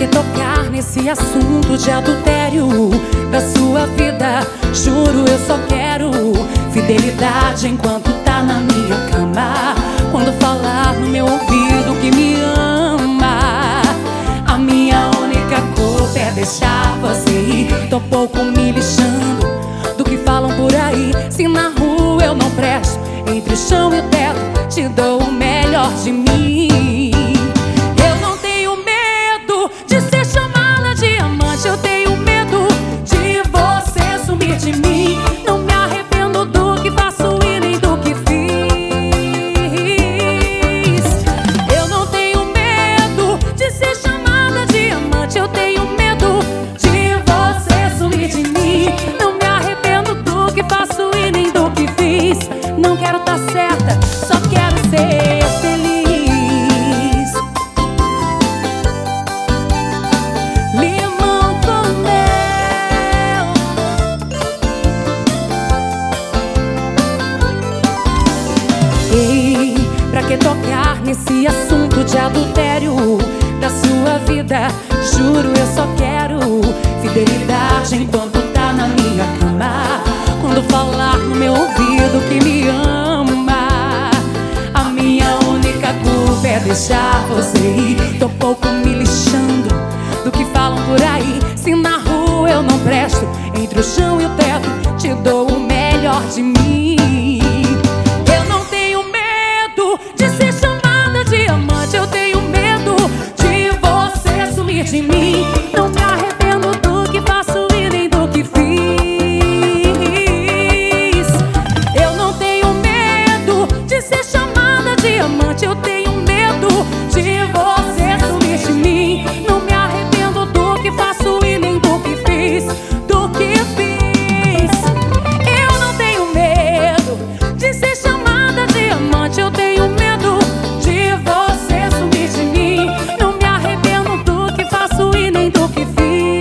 que tocar nesse assunto de adultério da sua vida? Juro, eu só quero fidelidade enquanto tá na minha cama. Quando falar no meu ouvido que me ama, a minha única culpa é deixar você ir. Tô pouco me lixando do que falam por aí. Se na rua eu não presto, entre o chão e o teto te dou o melhor de mim. Eu não tenho medo de ser chamada de amante, eu tenho medo de você sumir de mim. Não me arrependo do que faço e nem do que fiz. Eu não tenho medo de ser chamada de amante, eu tenho medo de você sumir de mim. Não me arrependo do que faço e nem do que fiz. Não quero tá certa, só quero ser feliz. Limão com mel. Ei, pra que tocar nesse assunto de adultério da sua vida? Juro, eu só quero fidelidade enquanto tá na minha cama. Quando falar no meu ouvido que me ama, a minha única culpa é deixar você ir. Tô pouco me lixando do que falam por aí. Se na rua eu não presto, entre o chão e o teto te dou o melhor de mim. Eu não tenho medo de ser chamada de amante, eu tenho medo de você sumir de mim. Não me arrependo do que faço e nem do que fiz. Eu tenho medo de você sumir de mim. Não me arrependo do que faço e nem do que fiz. Do que fiz. Eu não tenho medo de ser chamada de amante, eu tenho medo de você sumir de mim. Não me arrependo do que faço e nem do que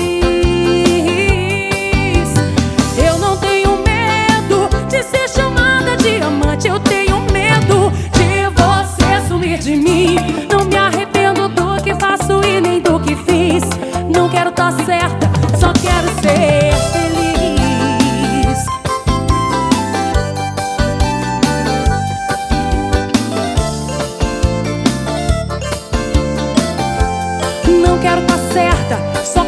fiz. Eu não tenho medo de ser chamada de amante, eu tenho medo de mim. Não me arrependo do que faço e nem do que fiz. Não quero tá certa, só quero ser feliz. Não quero tá certa, só